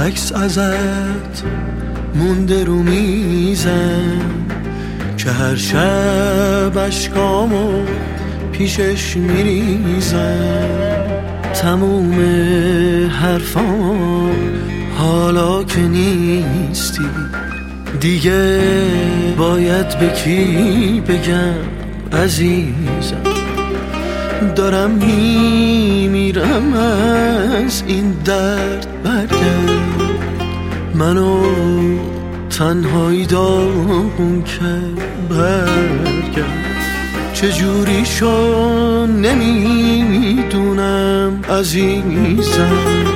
عکس ازت مونده رو میزم که هر شب اشکامو پیشش میریزم. تموم حرفام حالا که نیستی دیگه باید به کی بگم عزیزم؟ دارم میمیرم از این درد، برگرد منو تنهایی داغون کرد، برگرد. چجوری شو نمیدونم عزیزم،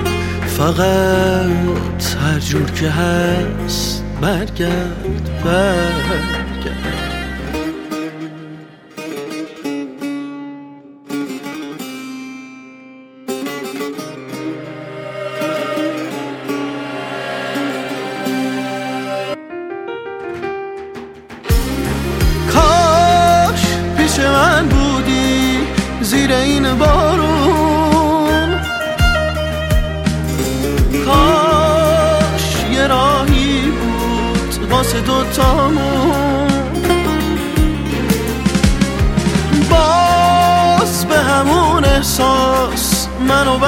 فقط هر جور که هست برگرد، برگرد. کاش پیش من بودی زیر این بارون، کاش یه راهی بود واسه دوتامون. باز به همون احساس منو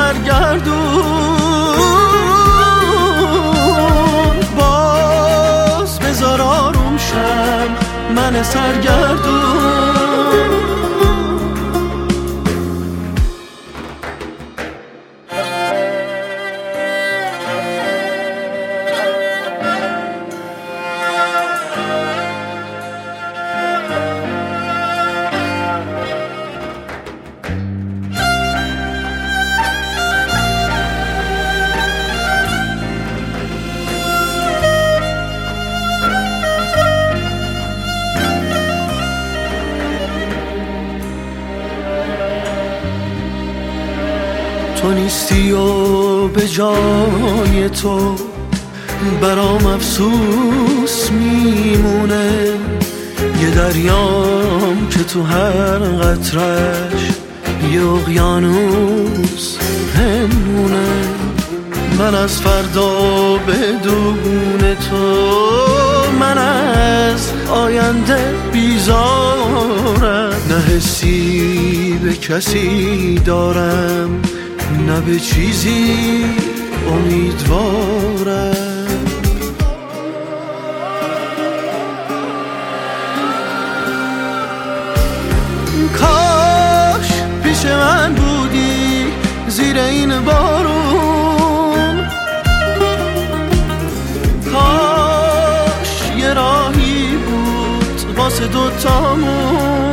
برگردون، باز بذار آروم شم من سرگردون. تو نیستی و به جای تو برام افسوس میمونه، یه دریام که تو هر قطرش یه اقیانوس پنهونه. من از فردا بدون تو، من از آینده بیزارم، نه حسی به کسی دارم نه به چیزی امیدوارم. کاش پیش من بودی زیر این بارون، کاش یه راهی بود واسه دوتامون.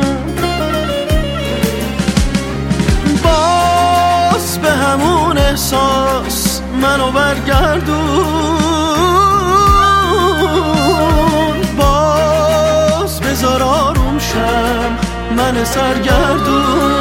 باز به همون احساس منو برگردون، باز بذار آروم شم من سرگردون.